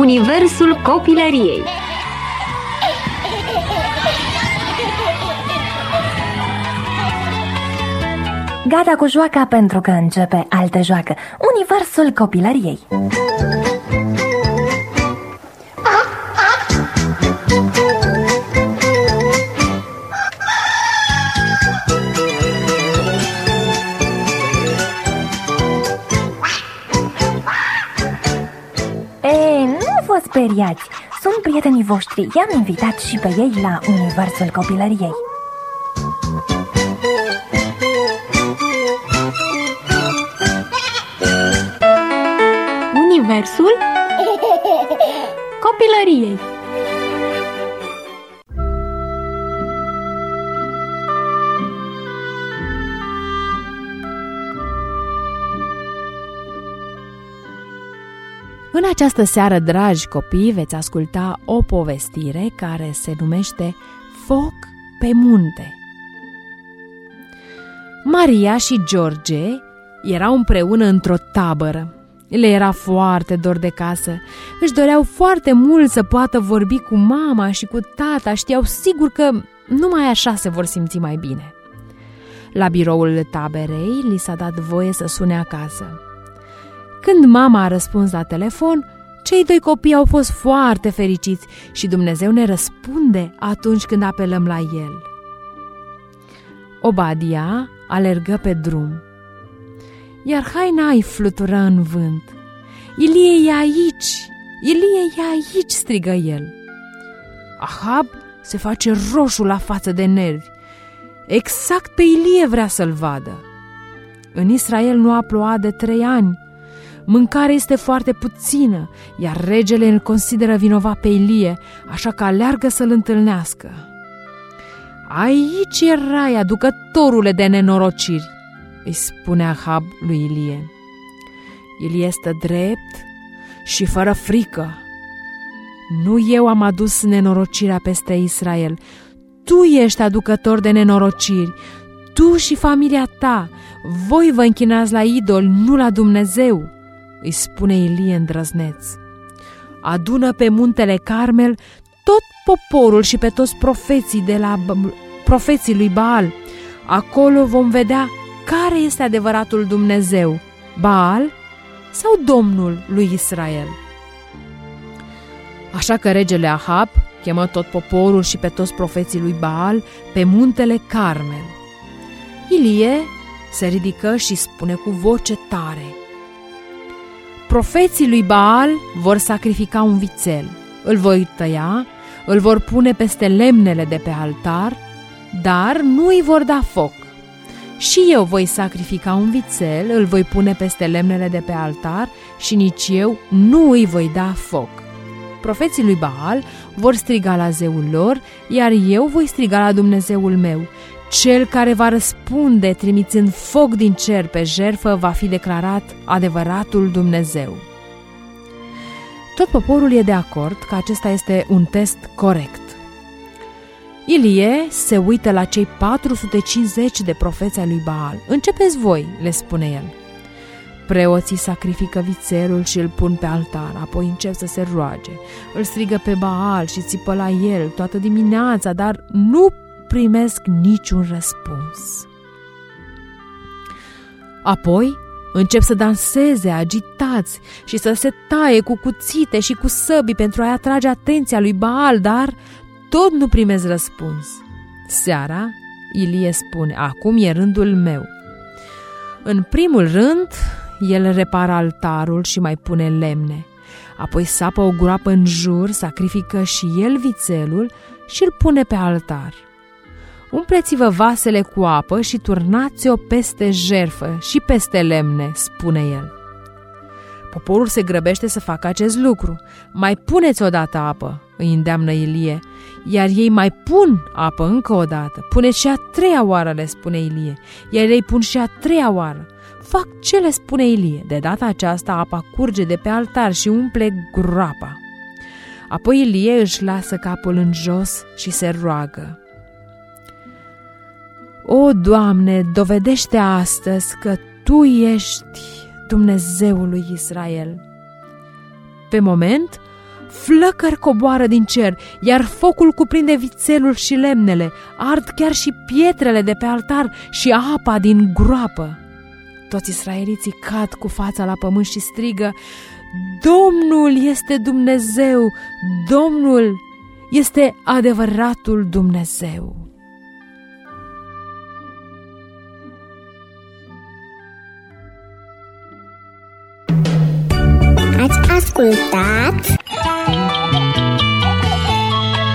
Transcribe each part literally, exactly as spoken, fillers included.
universul copilăriei. Gata cu joaca pentru că începe altă joacă, universul copilăriei. E, nu vă speriați, sunt prietenii voștri, i-am invitat și pe ei la universul copilăriei. Universul copilăriei. În această seară, dragi copii, veți asculta o povestire care se numește Foc pe munte. Maria și George erau împreună într-o tabără. Le era foarte dor de casă. Își doreau foarte mult să poată vorbi cu mama și cu tata. Știau sigur că numai așa se vor simți mai bine. La biroul taberei li s-a dat voie să sune acasă. Când mama a răspuns la telefon, cei doi copii au fost foarte fericiți și Dumnezeu ne răspunde atunci când apelăm la El. Obadia alergă pe drum, iar haina îi flutură în vânt. Ilie e aici! Ilie e aici!" strigă el. Ahab se face roșu la față de nervi. Exact pe Ilie vrea să-l vadă. În Israel nu a plouat de trei ani. Mâncarea este foarte puțină, iar regele îl consideră vinovat pe Ilie, așa că aleargă să-l întâlnească. Aici erai, aducătorule de nenorociri, îi spune Ahab lui Ilie. Ilie stă drept și fără frică. Nu eu am adus nenorocirea peste Israel, tu ești aducător de nenorociri, tu și familia ta, voi vă închinați la idoli, nu la Dumnezeu, îi spune Ilie îndrăzneț. Adună pe muntele Carmel tot poporul și pe toți profeții de la profeții lui Baal. Acolo vom vedea care este adevăratul Dumnezeu, Baal sau Domnul lui Israel. Așa că regele Ahab chemă tot poporul și pe toți profeții lui Baal pe muntele Carmel. Ilie se ridică și spune cu voce tare: profeții lui Baal vor sacrifica un vițel, îl voi tăia, îl vor pune peste lemnele de pe altar, dar nu îi vor da foc. Și eu voi sacrifica un vițel, îl voi pune peste lemnele de pe altar și nici eu nu îi voi da foc. Profeții lui Baal vor striga la zeul lor, iar eu voi striga la Dumnezeul meu. Cel care va răspunde trimițând foc din cer pe jertfă va fi declarat adevăratul Dumnezeu. Tot poporul e de acord că acesta este un test corect. Ilie se uită la cei patru sute cincizeci de profeți ai lui Baal. Începeți voi, le spune el. Preoții sacrifică vițelul și îl pun pe altar, apoi încep să se roage. Îl strigă pe Baal și țipă la el toată dimineața, dar nu primesc niciun răspuns. Apoi încep să danseze agitați și să se taie cu cuțite și cu săbii pentru a-i atrage atenția lui Baal, dar tot nu primesc răspuns. Seara, Ilie spune: acum e rândul meu. În primul rând, el repară altarul și mai pune lemne. Apoi sapă o groapă în jur, sacrifică și el vițelul și îl pune pe altar. Umpleți-vă vasele cu apă și turnați-o peste jertfă și peste lemne, spune el. Poporul se grăbește să facă acest lucru. Mai puneți odată apă, îi îndeamnă Ilie, iar ei mai pun apă încă o dată. Puneți și a treia oară, le spune Ilie, iar ei pun și a treia oară. Fac ce le spune Ilie. De data aceasta apa curge de pe altar și umple groapa. Apoi Ilie își lasă capul în jos și se roagă: O, Doamne, dovedește astăzi că Tu ești Dumnezeul lui Israel. Pe moment, Flăcări coboară din cer, iar focul cuprinde vițelul și lemnele, ard chiar și pietrele de pe altar și apa din groapă. Toți israeliții cad cu fața la pământ și strigă: Domnul este Dumnezeu, Domnul este adevăratul Dumnezeu. Ați ascultat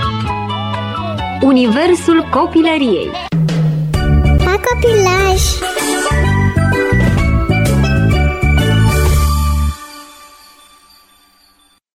Universul copilăriei. La copilaj.